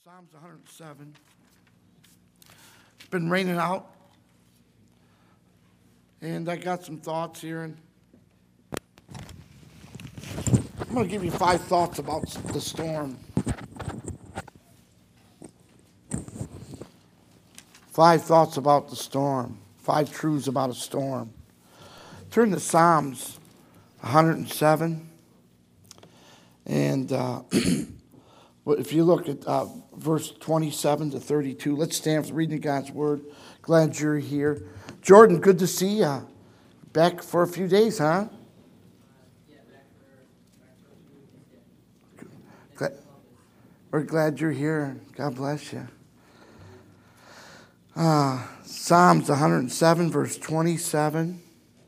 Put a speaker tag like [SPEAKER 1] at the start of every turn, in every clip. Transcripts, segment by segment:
[SPEAKER 1] Psalms 107. It's been raining out, and I got some thoughts here, and I'm going to give you 5 thoughts about the storm. 5 thoughts about the storm. 5 truths about a storm. Turn to Psalms 107, and if you look at verse 27 to 32, let's stand for reading God's Word. Glad you're here. Jordan, good to see you. Back for a few days, huh?
[SPEAKER 2] Yeah, back for a few weeks.
[SPEAKER 1] We're glad you're here. God bless you. Psalms 107, verse 27.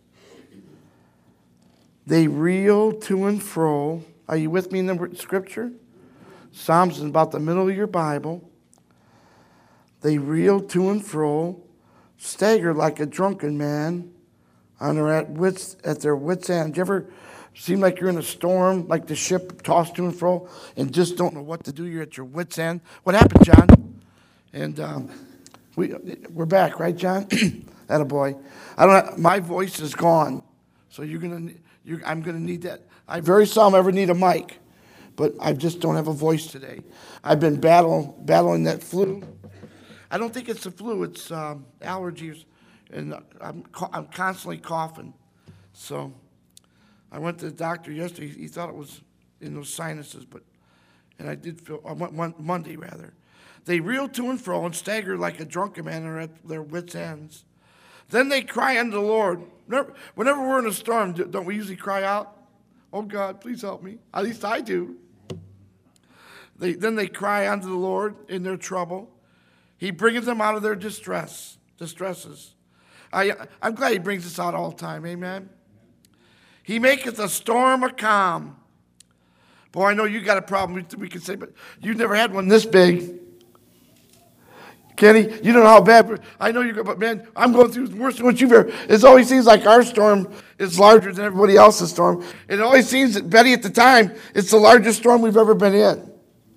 [SPEAKER 1] They reel to and fro. Are you with me in the scripture? Psalms is about the middle of your Bible. They reel to and fro, stagger like a drunken man, and are at their wits' end. Do you ever seem like you're in a storm, like the ship tossed to and fro, and just don't know what to do? You're at your wits' end. What happened, John? And we're back, right, John? Attaboy. My voice is gone, so I'm gonna need that. I very seldom ever need a mic, but I just don't have a voice today. I've been battling that flu. I don't think it's the flu; it's allergies, and I'm constantly coughing. So I went to the doctor yesterday. He thought it was in those sinuses, and I did feel Monday rather. They reel to and fro and stagger like a drunken man and are at their wits' ends. Then they cry unto the Lord. Whenever we're in a storm, don't we usually cry out? Oh God, please help me. At least I do. Then they cry unto the Lord in their trouble. He bringeth them out of their distresses. I'm glad he brings us out all the time. Amen. He maketh a storm a calm. Boy, I know you got a problem. We can say, but you've never had one this big. Kenny, you don't know how bad. I know you're good, but man, I'm going through worse than what you've ever. It always seems like our storm is larger than everybody else's storm. It always seems that Betty at the time, it's the largest storm we've ever been in.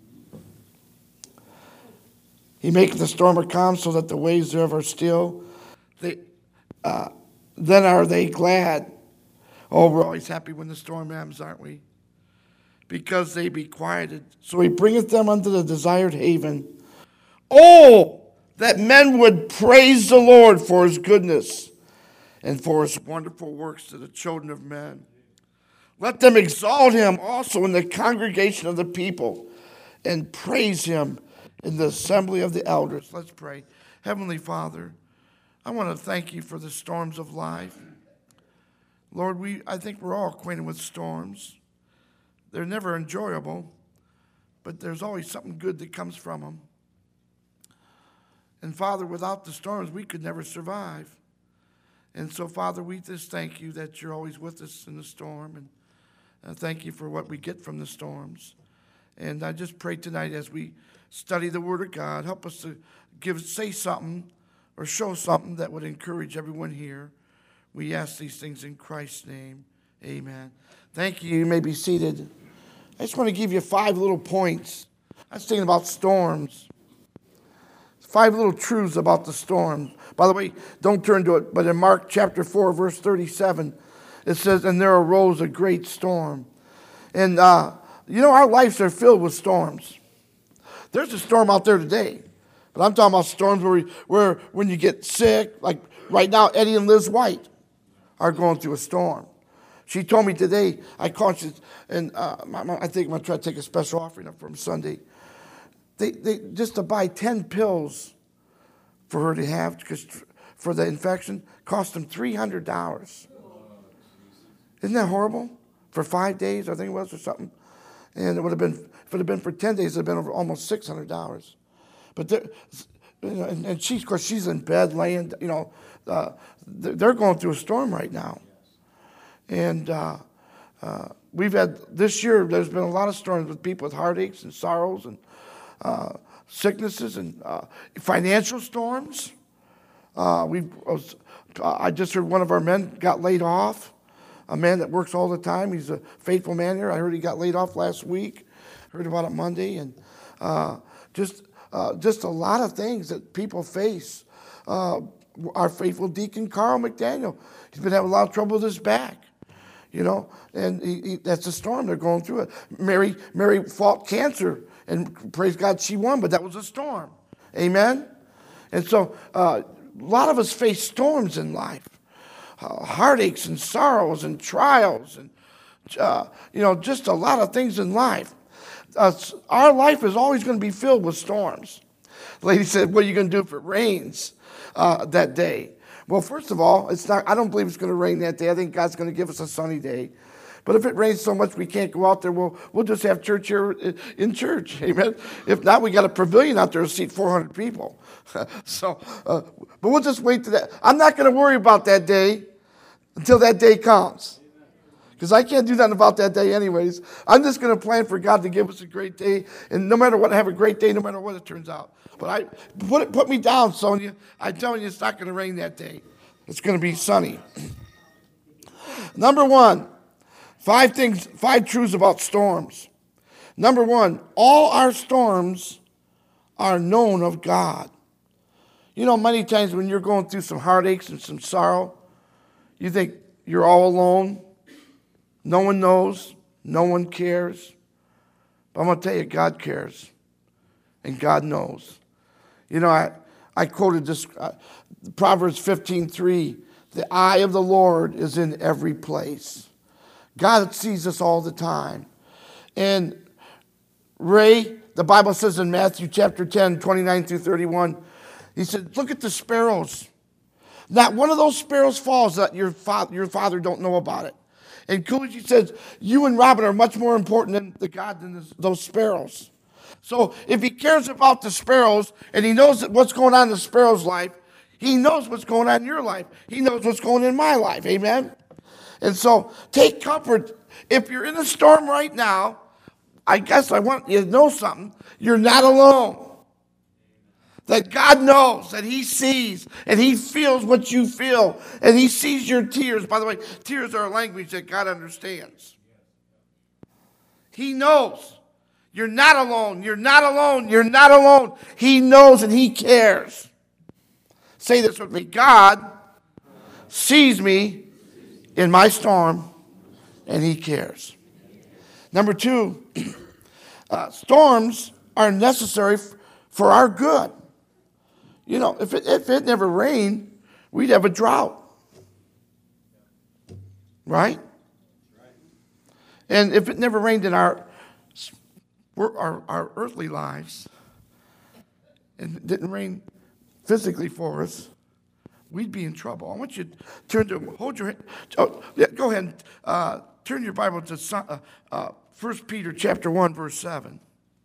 [SPEAKER 1] He maketh the storm a calm so that the waves thereof are still. Then are they glad. Oh, we're always happy when the storm comes, aren't we? Because they be quieted. So he bringeth them unto the desired haven. Oh, that men would praise the Lord for his goodness and for his wonderful works to the children of men. Let them exalt him also in the congregation of the people and praise him in the assembly of the elders. Let's pray. Heavenly Father, I want to thank you for the storms of life. Lord, I think we're all acquainted with storms. They're never enjoyable, but there's always something good that comes from them. And Father, without the storms, we could never survive. And so, Father, we just thank you that you're always with us in the storm. And thank you for what we get from the storms. And I just pray tonight as we study the Word of God, help us to say something or show something that would encourage everyone here. We ask these things in Christ's name. Amen. Thank you. You may be seated. I just want to give you 5 little points. I was thinking about storms. 5 little truths about the storm. By the way, don't turn to it, but in Mark chapter 4, verse 37, it says, and there arose a great storm. And, our lives are filled with storms. There's a storm out there today, but I'm talking about storms where when you get sick, like right now, Eddie and Liz White are going through a storm. She told me today, I called, and I think I'm going to try to take a special offering up for him Sunday. They just to buy 10 pills for her to have for the infection cost them $300. Isn't that horrible? For 5 days, I think it was, or something. And it would have been, if it had been for 10 days, it would have been over almost $600. But and she, of course, she's in bed laying. They're going through a storm right now. And we've had this year. There's been a lot of storms with people with heartaches and sorrows and sicknesses and financial storms. I just heard one of our men got laid off. A man that works all the time. He's a faithful man here. I heard he got laid off last week. Heard about it Monday. And just just a lot of things that people face. Our faithful deacon, Carl McDaniel, he's been having a lot of trouble with his back. And that's a storm. They're going through it. Mary fought cancer, and praise God, she won, but that was a storm. Amen? And so a lot of us face storms in life, heartaches and sorrows and trials and, just a lot of things in life. Our life is always going to be filled with storms. The lady said, what are you going to do if it rains that day? Well, first of all, I don't believe it's going to rain that day. I think God's going to give us a sunny day. But if it rains so much we can't go out there, we'll just have church here in church. Amen. If not, we got a pavilion out there to seat 400 people. But we'll just wait to that. I'm not going to worry about that day until that day comes. Because I can't do nothing about that day anyways. I'm just going to plan for God to give us a great day. And no matter what, have a great day no matter what it turns out. But put me down, Sonia. I'm telling you, it's not going to rain that day. It's going to be sunny. Number one, 5 truths about storms. Number one, all our storms are known of God. Many times when you're going through some heartaches and some sorrow, you think you're all alone. No one knows. No one cares. But I'm going to tell you, God cares. And God knows. I quoted this, Proverbs 15:3. The eye of the Lord is in every place. God sees us all the time. And Ray, the Bible says in Matthew chapter 10, 29 through 31, he said, look at the sparrows. Not one of those sparrows falls that your father don't know about it. And Coolidge says, you and Robin are much more important than the God than those sparrows. So if he cares about the sparrows and he knows what's going on in the sparrow's life, he knows what's going on in your life. He knows what's going on in my life. Amen? And so take comfort. If you're in a storm right now, I guess I want you to know something. You're not alone. That God knows, that he sees, and he feels what you feel, and he sees your tears. By the way, tears are a language that God understands. He knows. You're not alone. You're not alone. You're not alone. He knows and he cares. Say this with me. God sees me in my storm, and he cares. Number 2, storms are necessary for our good. If it never rained, we'd have a drought. Right? And if it never rained in our earthly lives, and it didn't rain physically for us, we'd be in trouble. I want you to hold your hand. Oh, yeah, go ahead and turn your Bible to 1 Peter chapter 1, verse 7.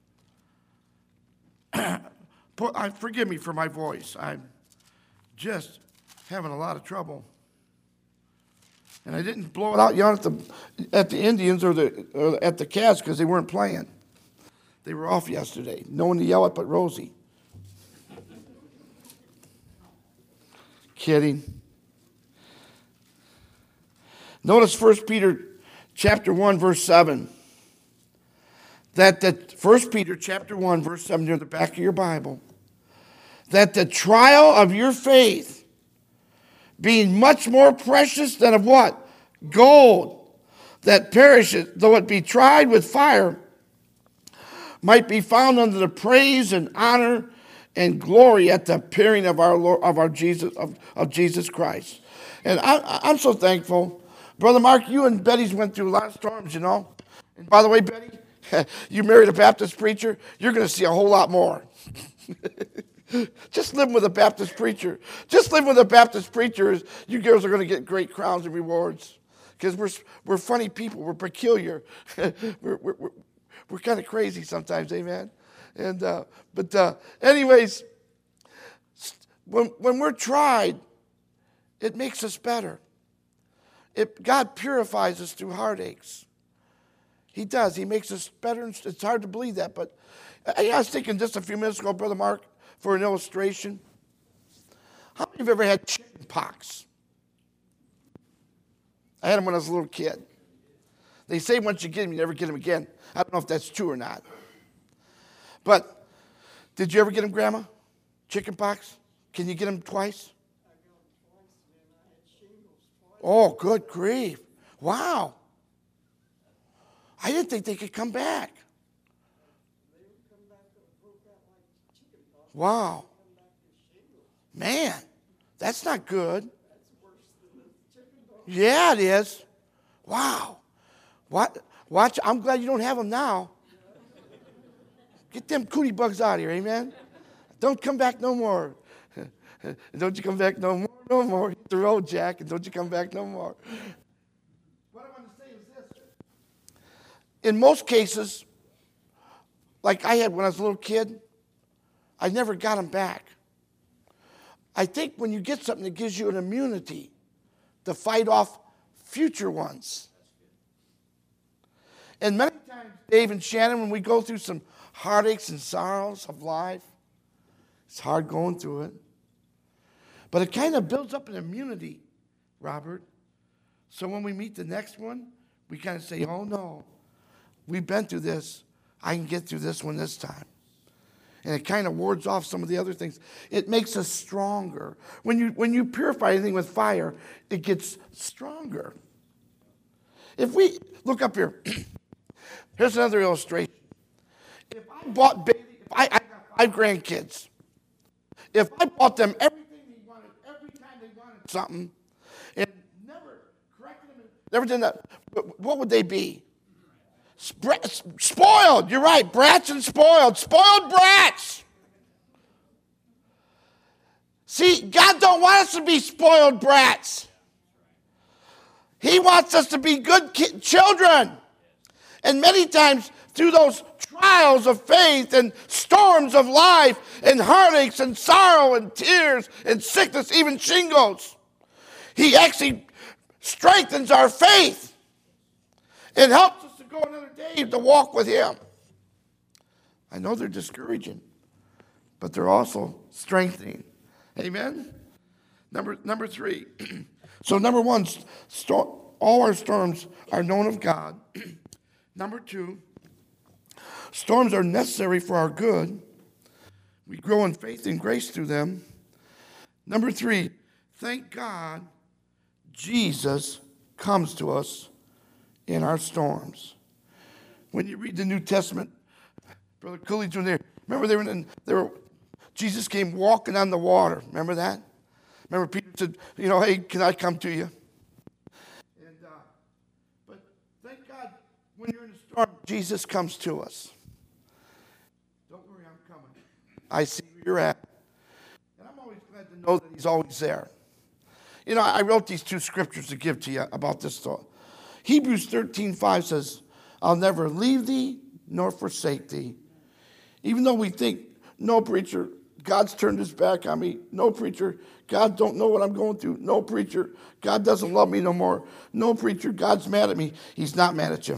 [SPEAKER 1] Forgive me for my voice. I'm just having a lot of trouble. And I didn't blow it out yelling at the Indians or at the Cats because they weren't playing. They were off yesterday. No one to yell at but Rosie. Kidding. Notice 1 Peter chapter 1, verse 7. That 1 Peter chapter 1, verse 7, near the back of your Bible, that the trial of your faith, being much more precious than of what? Gold, that perishes, though it be tried with fire, might be found unto the praise and honor and glory at the appearing of our Jesus Christ. And I'm so thankful. Brother Mark, you and Betty's went through a lot of storms, And by the way, Betty, you married a Baptist preacher, you're going to see a whole lot more. Just living with a Baptist preacher. Just living with a Baptist preacher, you girls are going to get great crowns and rewards. Because we're funny people. We're peculiar. We're kind of crazy sometimes, amen? But anyways, when we're tried, it makes us better. God purifies us through heartaches. He does. He makes us better. It's hard to believe that, but I was thinking just a few minutes ago, Brother Mark, for an illustration. How many of you have ever had chicken pox? I had them when I was a little kid. They say once you get them, you never get them again. I don't know if that's true or not. But Did you ever get them, Grandma? Chicken pox? Can you get them twice? Oh, good grief. Wow. I didn't think they could come back. Wow. Man, that's not good. Yeah, it is. Wow. What? Watch. I'm glad you don't have them now. Get them cootie bugs out of here, amen? Don't come back no more. Don't you come back no more, no more. Hit the road, Jack, and don't you come back no more. What I want to say is this. In most cases, like I had when I was a little kid, I never got them back. I think when you get something that gives you an immunity to fight off future ones. And many times, Dave and Shannon, when we go through some heartaches and sorrows of life, it's hard going through it. But it kind of builds up an immunity, Robert. So when we meet the next one, we kind of say, oh no, we've been through this. I can get through this one this time. And it kind of wards off some of the other things. It makes us stronger. When you purify anything with fire, it gets stronger. If we look up here, here's another illustration. If I bought Bailey, if I got 5 grandkids, if I bought them everything they wanted, every time they wanted something, and never corrected them, never did that, what would they be? Spoiled. You're right. Brats and spoiled. Spoiled brats. See, God don't want us to be spoiled brats. He wants us to be good children. And many times through those trials of faith and storms of life and heartaches and sorrow and tears and sickness, even shingles, He actually strengthens our faith and helps us to go another day to walk with Him. I know they're discouraging, but they're also strengthening. Amen? Number 3. So number 1, all our storms are known of God. Number 2, storms are necessary for our good. We grow in faith and grace through them. Number 3, thank God Jesus comes to us in our storms. When you read the New Testament, Brother Coolidge, when Jesus came walking on the water. Remember that? Remember Peter said, hey, can I come to you? And but thank God when you're in a storm, Jesus comes to us. Don't worry, I'm coming. I see where you're at. And I'm always glad to know that He's always there. I wrote these 2 scriptures to give to you about this thought. Hebrews 13:5 says, I'll never leave thee nor forsake thee. Even though we think, no, preacher, God's turned His back on me. No, preacher, God don't know what I'm going through. No, preacher, God doesn't love me no more. No, preacher, God's mad at me. He's not mad at you.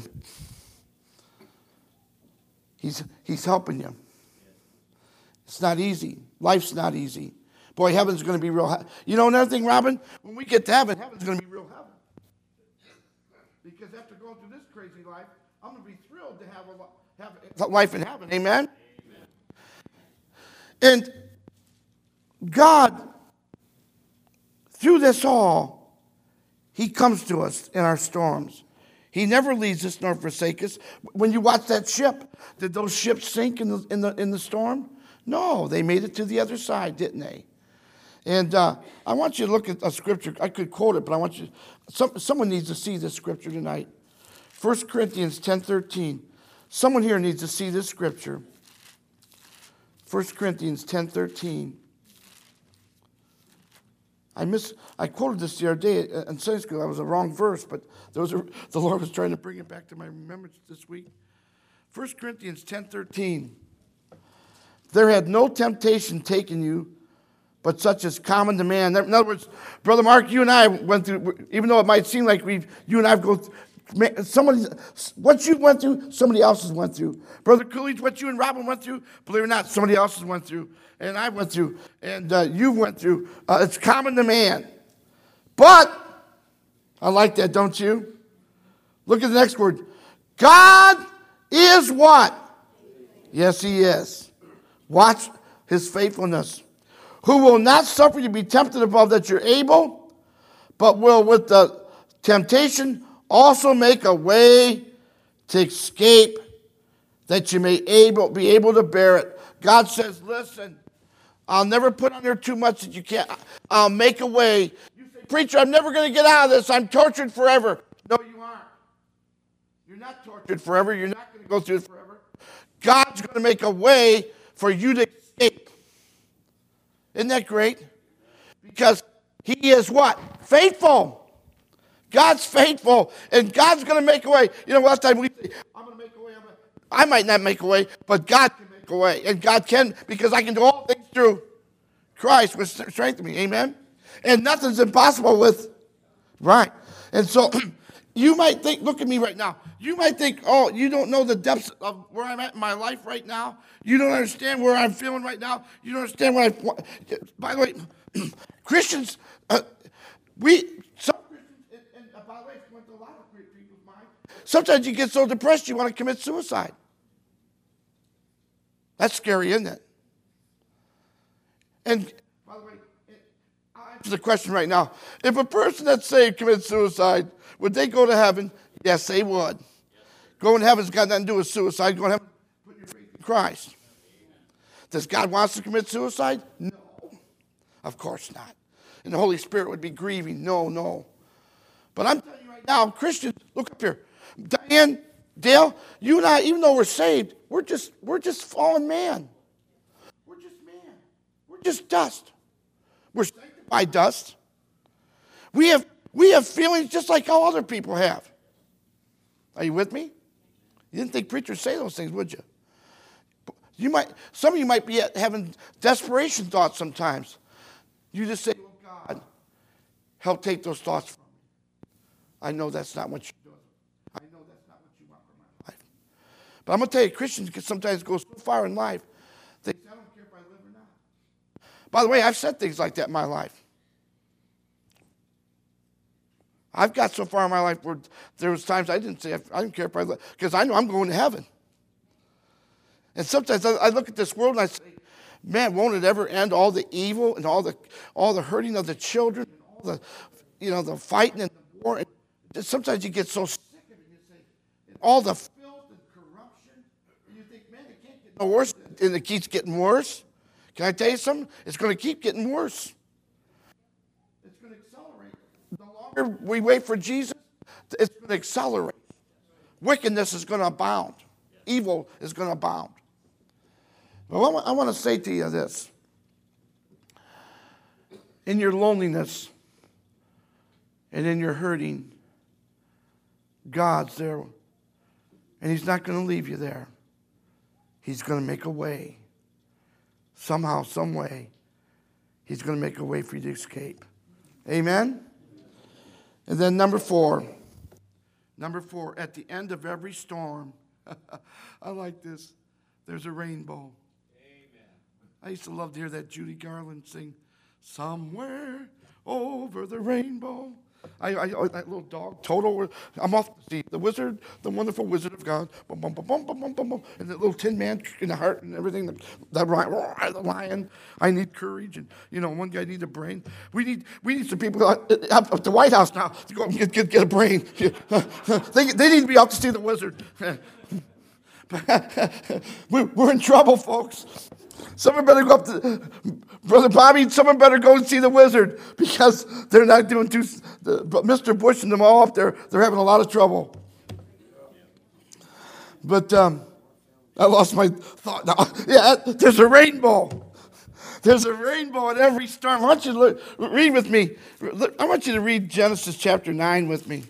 [SPEAKER 1] He's helping you. It's not easy. Life's not easy. Boy, heaven's going to be real. Another thing, Robin, when we get to heaven, heaven's going to be real heaven. Because after going through this crazy life, I'm going to be thrilled to have a life in heaven. Amen? And God, through this all, He comes to us in our storms. He never leaves us nor forsakes us. When you watch that ship, did those ships sink in the storm? No, they made it to the other side, didn't they? And I want you to look at a scripture. I could quote it, but I want you. Someone needs to see this scripture tonight. 1 Corinthians 10:13. Someone here needs to see this scripture. 1 Corinthians 10:13. I quoted this the other day in Sunday school. That was a wrong verse, but the Lord was trying to bring it back to my remembrance this week. 1 Corinthians 10:13. There had no temptation taken you, but such as common to man. In other words, Brother Mark, you and I went through, even though it might seem like you and I have gone through, what you went through, somebody else has went through. Brother Coolidge, what you and Robin went through, believe it or not, somebody else has went through. And I went through, and you went through. It's common to man. But, I like that, don't you? Look at the next word. God is what? Yes, He is. Watch his faithfulness. Who will not suffer you to be tempted above that you're able, but will with the temptation also make a way to escape that you may be able to bear it. God says, listen, I'll never put on there too much that you can't. I'll make a way. You say, preacher, I'm never going to get out of this. I'm tortured forever. No, you aren't. You're not tortured forever. You're not going to go through it forever. God's going to make a way for you to escape. Isn't that great? Because he is what? Faithful. God's faithful, and God's going to make a way. You know, last time we say, I'm going to make a way. I might not make a way, but God can make a way. And God can, because I can do all things through Christ, which strengthens me. Amen? And nothing's impossible with, right. And so, you might think, look at me right now. You might think, oh, you don't know the depths of where I'm at in my life right now. You don't understand where I'm feeling right now. You don't understand what by the way, Christians, some Christians, and by the way, it's went to a lot of people's mind. Sometimes you get so depressed you want to commit suicide. That's scary, isn't it? And by the way, I'll answer the question right now. If a person that's saved commits suicide, would they go to heaven? Yes, they would. Going to heaven's got nothing to do with suicide. Going to heaven, put your faith in Christ. Does God want us to commit suicide? No. Of course not. And the Holy Spirit would be grieving. No. But I'm telling you right now, Christians, look up here. Diane, Dale, you and I, even though we're saved, we're just fallen man. We're just man. We're just dust. We're sanctified dust. We have feelings just like all other people have. Are you with me? You didn't think preachers say those things, would you? Some of you might be having desperation thoughts sometimes. You just say, oh God, help take those thoughts from me. I know that's not what you're doing. I know that's not what you want for my life. But I'm going to tell you, Christians can sometimes go so far in life, they say, I don't care if I live or not. By the way, I've said things like that in my life. I've got so far in my life where there was times I didn't say, I don't care if I live, because I know I'm going to heaven. And sometimes I look at this world and I say, man, won't it ever end, all the evil and all the hurting of the children, and all the fighting and the war. And sometimes you get so sick of it, you say, all the filth and corruption, and you think, man, it can't get no worse, and it keeps getting worse. Can I tell you something? It's going to keep getting worse. It's going to accelerate. The longer we wait for Jesus, it's going to accelerate. Wickedness is going to abound. Evil is going to abound. Well, I want to say to you this. In your loneliness and in your hurting, God's there. And he's not going to leave you there. He's going to make a way. Somehow, some way, he's going to make a way for you to escape. Amen? And then number four, at the end of every storm, I like this, there's a rainbow. I used to love to hear that Judy Garland sing, somewhere over the rainbow. That little dog, Toto, I'm off to see the wizard, the wonderful Wizard of God, bum, bum, bum, bum, bum, bum, bum, bum, and the little tin man in the heart and everything, the lion. I need courage, and one guy needs a brain. We need some people up at the White House now to go and get a brain. They need to be out to see the wizard. We're in trouble, folks. Someone better go up to Brother Bobby. Someone better go and see the wizard, because they're not doing but Mr. Bush and them all up there, they're having a lot of trouble. But I lost my thought now. Yeah, there's a rainbow. There's a rainbow in every storm. I want you to read with me. I want you to read Genesis chapter 9 with me.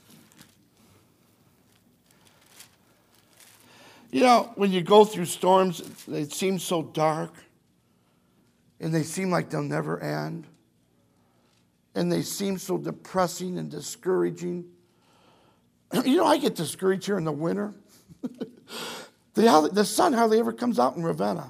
[SPEAKER 1] When you go through storms, they seem so dark, and they seem like they'll never end, and they seem so depressing and discouraging. I get discouraged here in the winter. The sun hardly ever comes out in Ravenna.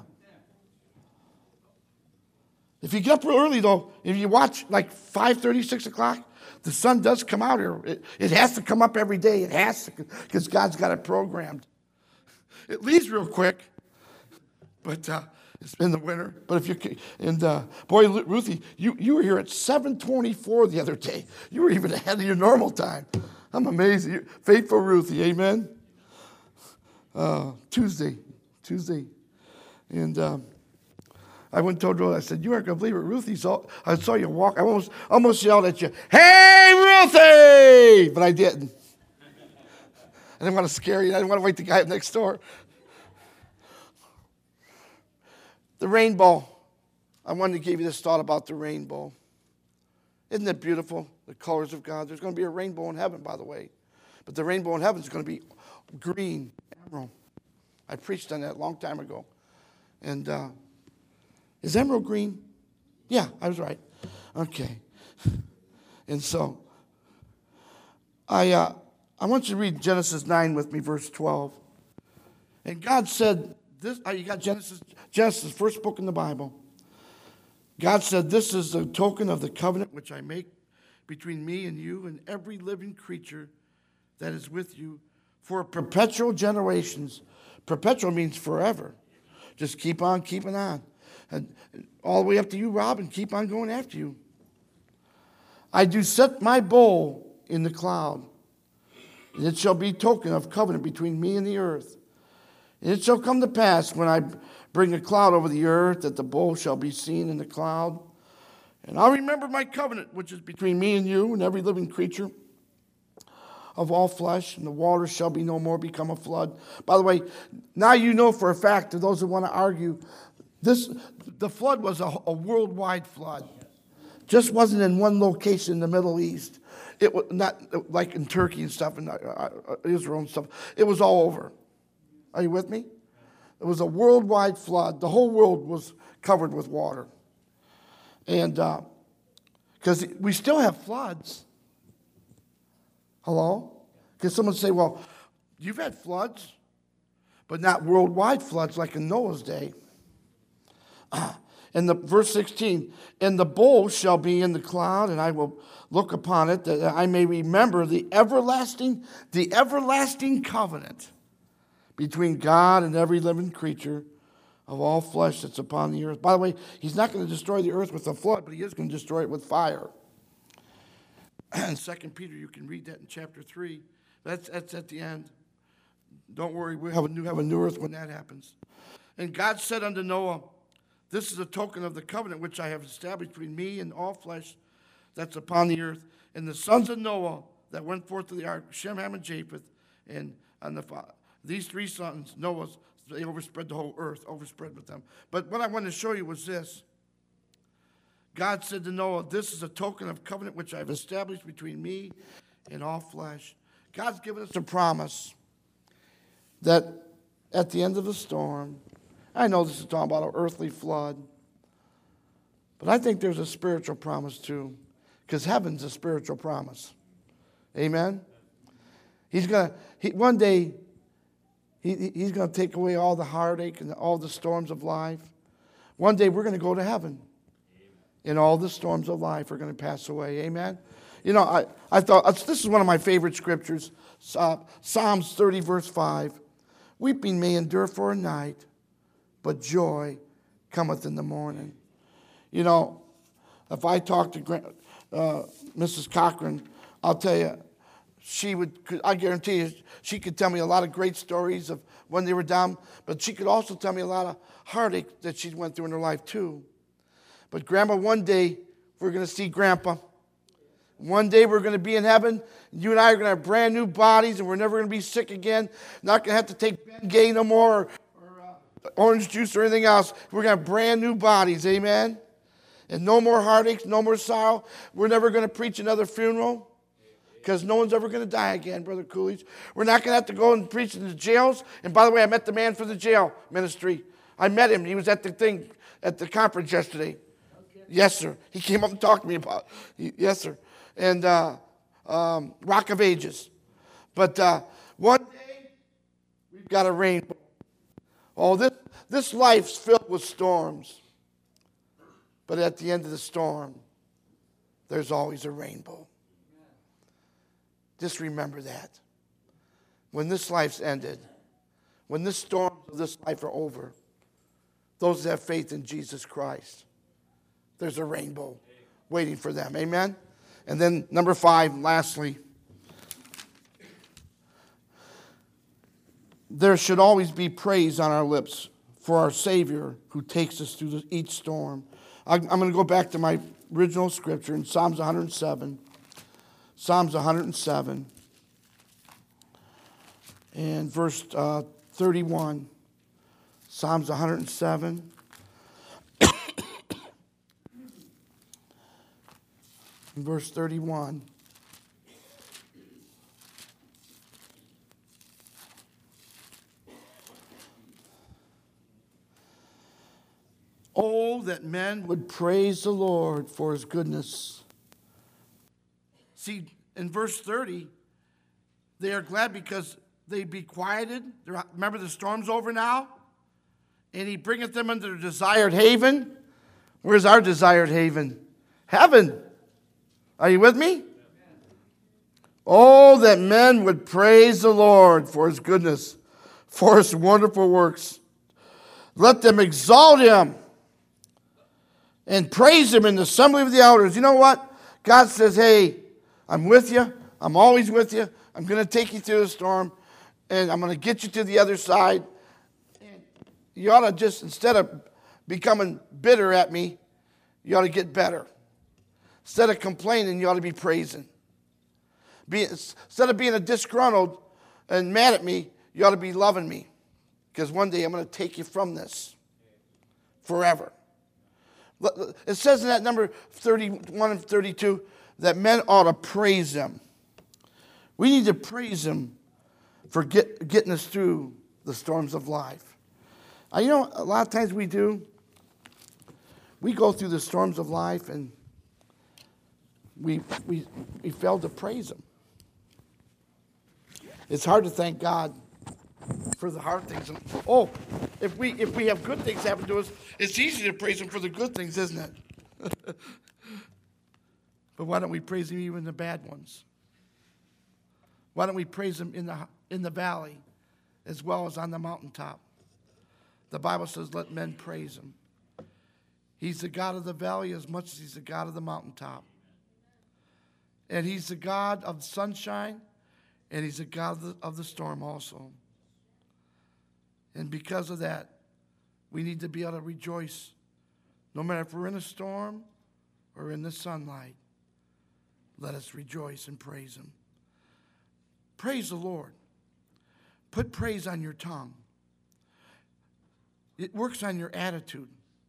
[SPEAKER 1] If you get up real early, though, if you watch like 5:30, 6 o'clock, the sun does come out here. It has to come up every day. It has to, because God's got it programmed. It leaves real quick, but It's in the winter. But if you and boy, Ruthie, you were here at 7:24 the other day. You were even ahead of your normal time. I'm amazed. Faithful Ruthie, amen. Tuesday, and I went and told Rose. I said, "You aren't gonna believe it, Ruthie." So I saw you walk. I almost yelled at you, "Hey, Ruthie!" But I didn't. I didn't want to scare you. I didn't want to wake the guy up next door. The rainbow. I wanted to give you this thought about the rainbow. Isn't it beautiful? The colors of God. There's going to be a rainbow in heaven, by the way. But the rainbow in heaven is going to be green, emerald. I preached on that a long time ago. And is emerald green? Yeah, I was right. Okay. And so I want you to read Genesis 9 with me, verse 12. And God said, this, you got Genesis, first book in the Bible. God said, "This is a token of the covenant which I make between me and you and every living creature that is with you for perpetual generations." Perpetual means forever. Just keep on keeping on. And all the way up to you, Rob, and keep on going after you. "I do set my bowl in the cloud, and it shall be token of covenant between me and the earth. And it shall come to pass when I bring a cloud over the earth that the bowl shall be seen in the cloud. And I'll remember my covenant, which is between me and you and every living creature of all flesh, and the waters shall be no more become a flood." By the way, now you know for a fact, to those who want to argue, the flood was a worldwide flood. Just wasn't in one location in the Middle East. It was not like in Turkey and stuff, and Israel and stuff. It was all over. Are you with me? It was a worldwide flood. The whole world was covered with water. And because we still have floods. Hello? Because someone say, "Well, you've had floods, but not worldwide floods like in Noah's day." And verse 16, "And the bowl shall be in the cloud, and I will look upon it, that I may remember the everlasting covenant between God and every living creature of all flesh that's upon the earth." By the way, he's not going to destroy the earth with a flood, but he is going to destroy it with fire. And 2 Peter, you can read that in chapter 3. That's at the end. Don't worry, we'll have a new earth when that happens. "And God said unto Noah, This is a token of the covenant which I have established between me and all flesh that's upon the earth. And the sons of Noah that went forth to the ark, Shem, Ham, and Japheth, and these three sons, Noah's, they overspread the whole earth, overspread with them." But what I want to show you was this. God said to Noah, "This is a token of covenant which I have established between me and all flesh." God's given us a promise that at the end of the storm, I know this is talking about an earthly flood, but I think there's a spiritual promise too, because heaven's a spiritual promise. Amen? One day, he's going to take away all the heartache and all the storms of life. One day, we're going to go to heaven. And all the storms of life are going to pass away. Amen? You know, I thought, this is one of my favorite scriptures. Psalms 30, verse 5. "Weeping may endure for a night, but joy cometh in the morning." You know, if I talk to Mrs. Cochran, I'll tell you, I guarantee you, she could tell me a lot of great stories of when they were down, but she could also tell me a lot of heartache that she went through in her life too. But Grandma, one day, we're going to see Grandpa. One day we're going to be in heaven. You and I are going to have brand new bodies, and we're never going to be sick again. Not going to have to take Bengay no more, or orange juice or anything else. We're going to have brand new bodies, amen? And no more heartaches, no more sorrow. We're never going to preach another funeral, because no one's ever going to die again, Brother Coolidge. We're not going to have to go and preach in the jails. And by the way, I met the man for the jail ministry. I met him. He was at the conference yesterday. Yes, sir. He came up and talked to me about it. Yes, sir. And Rock of Ages. But one day, we've got a rainbow. Oh, this life's filled with storms. But at the end of the storm, there's always a rainbow. Just remember that. When this life's ended, when the storms of this life are over, those that have faith in Jesus Christ. There's a rainbow waiting for them. Amen? And then number 5, lastly, there should always be praise on our lips for our Savior who takes us through each storm. I'm going to go back to my original scripture in Psalms 107. Psalms 107 and verse 31. Psalms 107. Verse 31. Oh, that men would praise the Lord for his goodness. See, in verse 30, they are glad because they be quieted. Remember, the storm's over now? And he bringeth them into their desired haven. Where's our desired haven? Heaven. Are you with me? Oh, that men would praise the Lord for his goodness, for his wonderful works. Let them exalt him and praise him in the assembly of the elders. You know what? God says, hey, I'm with you. I'm always with you. I'm going to take you through the storm, and I'm going to get you to the other side. And you ought to just, instead of becoming bitter at me, you ought to get better. Instead of complaining, you ought to be praising. Instead of being a disgruntled and mad at me, you ought to be loving me. Because one day I'm going to take you from this forever. It says in that number 31 and 32 that men ought to praise him. We need to praise him for getting us through the storms of life. You know, a lot of times we do. We go through the storms of life and we fail to praise him. It's hard to thank God for the hard things. Oh, if we have good things happen to us, it's easy to praise him for the good things, isn't it? But why don't we praise him even in the bad ones? Why don't we praise him in the valley as well as on the mountaintop? The Bible says, let men praise him. He's the God of the valley as much as he's the God of the mountaintop. And he's the God of sunshine, and he's the God of the storm also. And because of that, we need to be able to rejoice, no matter if we're in a storm or in the sunlight. Let us rejoice and praise him. Praise the Lord. Put praise on your tongue. It works on your attitude.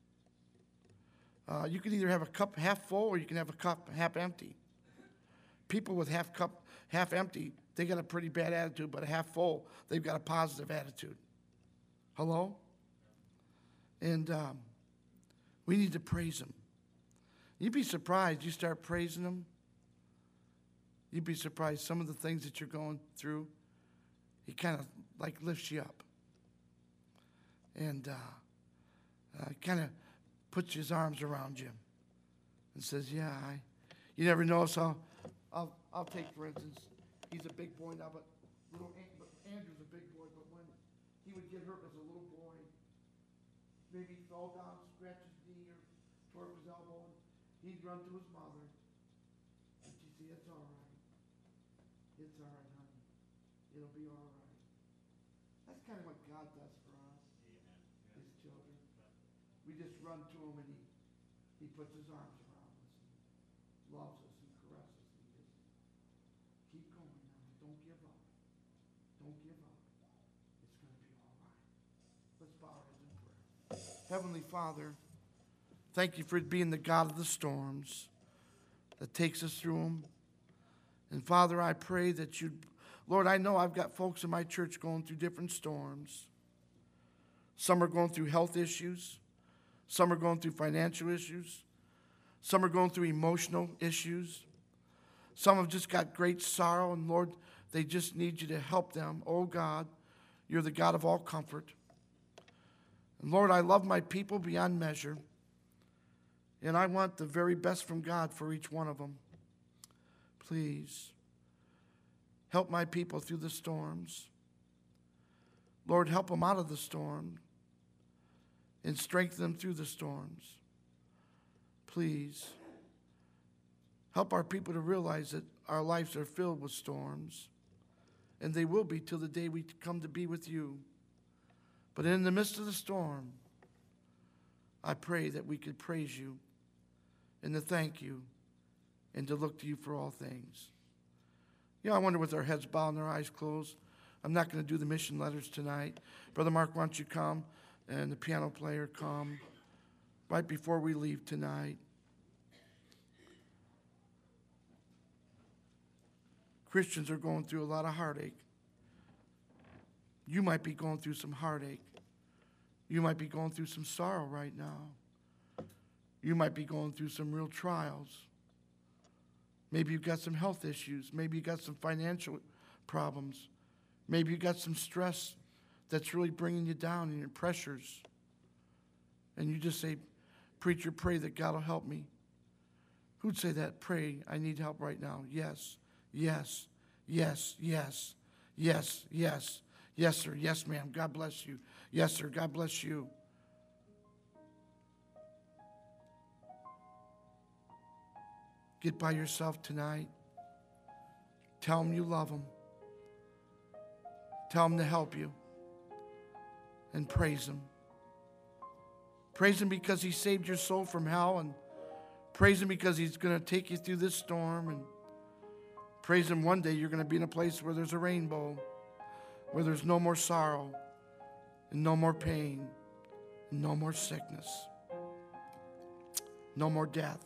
[SPEAKER 1] You can either have a cup half full or you can have a cup half empty. People with half empty, they got a pretty bad attitude, but a half full, they've got a positive attitude. Hello? And we need to praise him. You'd be surprised. You start praising him, you'd be surprised some of the things that you're going through, he kind of like lifts you up. And kind of puts his arms around you and says, yeah, you never notice how, I'll take, for instance, he's a big boy now, but Andrew's a big boy, but when he would get hurt as a little boy, maybe he fell down, scratched his knee or tore his elbow, and he'd run to his mother, and she'd say, it's all right. It's all right, honey. It'll be all right. That's kind of what God does for us, his children. We just run to him, and he puts his arms around us, and loves us and caresses us. And just keep going now. Don't give up. Don't give up. It's going to be all right. Let's bow our heads in prayer. Heavenly Father, thank you for being the God of the storms that takes us through them. And Father, I pray that Lord, I know I've got folks in my church going through different storms. Some are going through health issues. Some are going through financial issues. Some are going through emotional issues. Some have just got great sorrow, and Lord, they just need you to help them. Oh God, you're the God of all comfort. And Lord, I love my people beyond measure, and I want the very best from God for each one of them. Please help my people through the storms. Lord, help them out of the storm. and strengthen them through the storms. Please help our people to realize that our lives are filled with storms, and they will be till the day we come to be with you. But in the midst of the storm, I pray that we could praise you and to thank you and to look to you for all things. You know, I wonder with our heads bowed and our eyes closed, I'm not going to do the mission letters tonight. Brother Mark, why don't you come, and the piano player come right before we leave tonight. Christians are going through a lot of heartache. You might be going through some heartache. You might be going through some sorrow right now. You might be going through some real trials. Maybe you've got some health issues. Maybe you've got some financial problems. Maybe you've got some stress that's really bringing you down and your pressures. And you just say, preacher, pray that God will help me. Who'd say that? Pray, I need help right now. Yes, yes, yes, yes, yes, yes. Yes, sir. Yes, ma'am. God bless you. Yes, sir. God bless you. Get by yourself tonight. Tell them you love them. Tell them to help you. And praise him. Praise him because he saved your soul from hell. And praise him because he's going to take you through this storm. And praise him one day you're going to be in a place where there's a rainbow. Where there's no more sorrow. And no more pain. And no more sickness. No more death.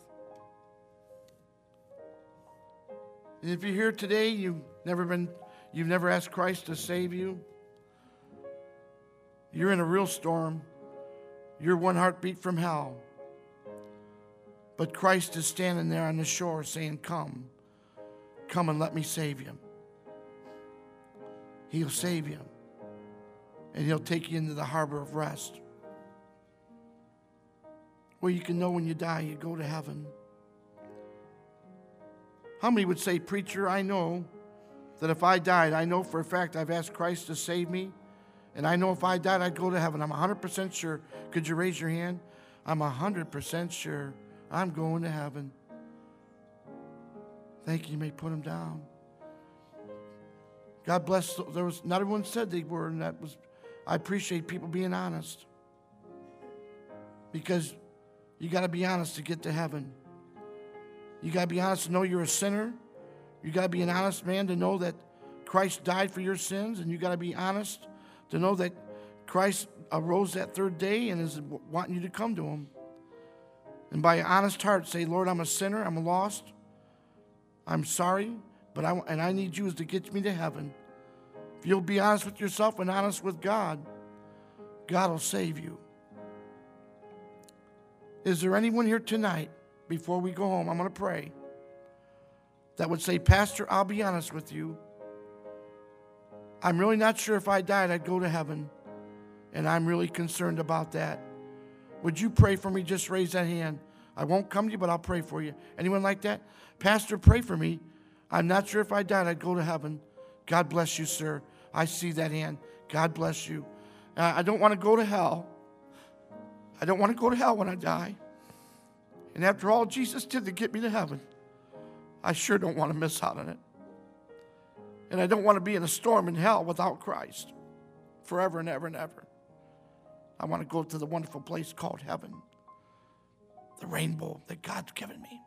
[SPEAKER 1] And if you're here today, you've never asked Christ to save you. You're in a real storm. You're one heartbeat from hell. But Christ is standing there on the shore saying, come and let me save you. He'll save you. And he'll take you into the harbor of rest. Where you can know when you die, you go to heaven. How many would say, preacher, I know that if I died, I know for a fact I've asked Christ to save me. And I know if I died, I'd go to heaven. I'm 100% sure. Could you raise your hand? I'm 100% sure I'm going to heaven. Thank you. You may put them down. God bless. Not everyone said they were, and I appreciate people being honest. Because you got to be honest to get to heaven. You got to be honest to know you're a sinner. You got to be an honest man to know that Christ died for your sins. And you got to be honest to know that Christ arose that third day and is wanting you to come to him. And by an honest heart say, Lord, I'm a sinner. I'm lost. I'm sorry. But I need you to get me to heaven. If you'll be honest with yourself and honest with God, God will save you. Is there anyone here tonight, before we go home, I'm going to pray, that would say, Pastor, I'll be honest with you. I'm really not sure if I died, I'd go to heaven. And I'm really concerned about that. Would you pray for me? Just raise that hand. I won't come to you, but I'll pray for you. Anyone like that? Pastor, pray for me. I'm not sure if I died, I'd go to heaven. God bless you, sir. I see that hand. God bless you. I don't want to go to hell. I don't want to go to hell when I die. And after all Jesus did to get me to heaven, I sure don't want to miss out on it. And I don't want to be in a storm in hell without Christ forever and ever and ever. I want to go to the wonderful place called heaven, the rainbow that God's given me.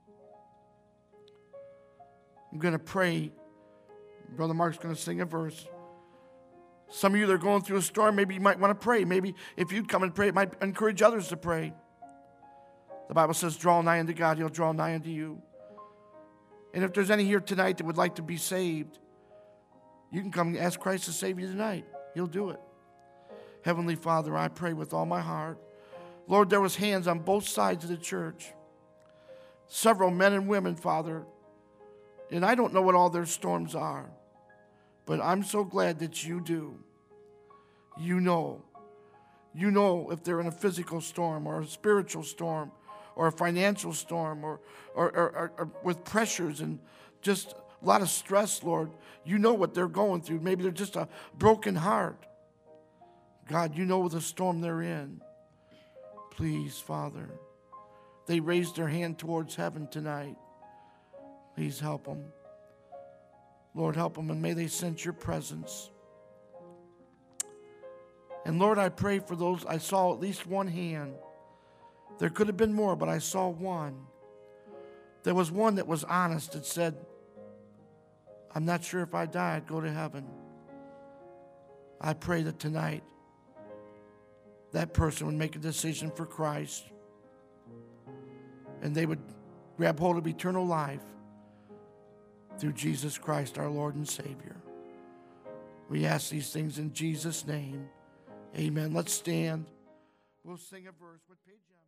[SPEAKER 1] I'm going to pray. Brother Mark's going to sing a verse. Some of you that are going through a storm, maybe you might want to pray. Maybe if you'd come and pray, it might encourage others to pray. The Bible says, draw nigh unto God, he'll draw nigh unto you. And if there's any here tonight that would like to be saved, you can come and ask Christ to save you tonight. He'll do it. Heavenly Father, I pray with all my heart. Lord, there was hands on both sides of the church. Several men and women, Father. And I don't know what all their storms are. But I'm so glad that you do. You know. You know if they're in a physical storm or a spiritual storm or a financial storm or with pressures and just a lot of stress, Lord. You know what they're going through. Maybe they're just a broken heart. God, you know the storm they're in. Please, Father, they raised their hand towards heaven tonight. Please help them. Lord, help them, and may they sense your presence. And Lord, I pray for those. I saw at least one hand. There could have been more, but I saw one. There was one that was honest and said, I'm not sure if I die, I'd go to heaven. I pray that tonight that person would make a decision for Christ and they would grab hold of eternal life through Jesus Christ, our Lord and Savior. We ask these things in Jesus' name. Amen. Let's stand. We'll sing a verse. What page?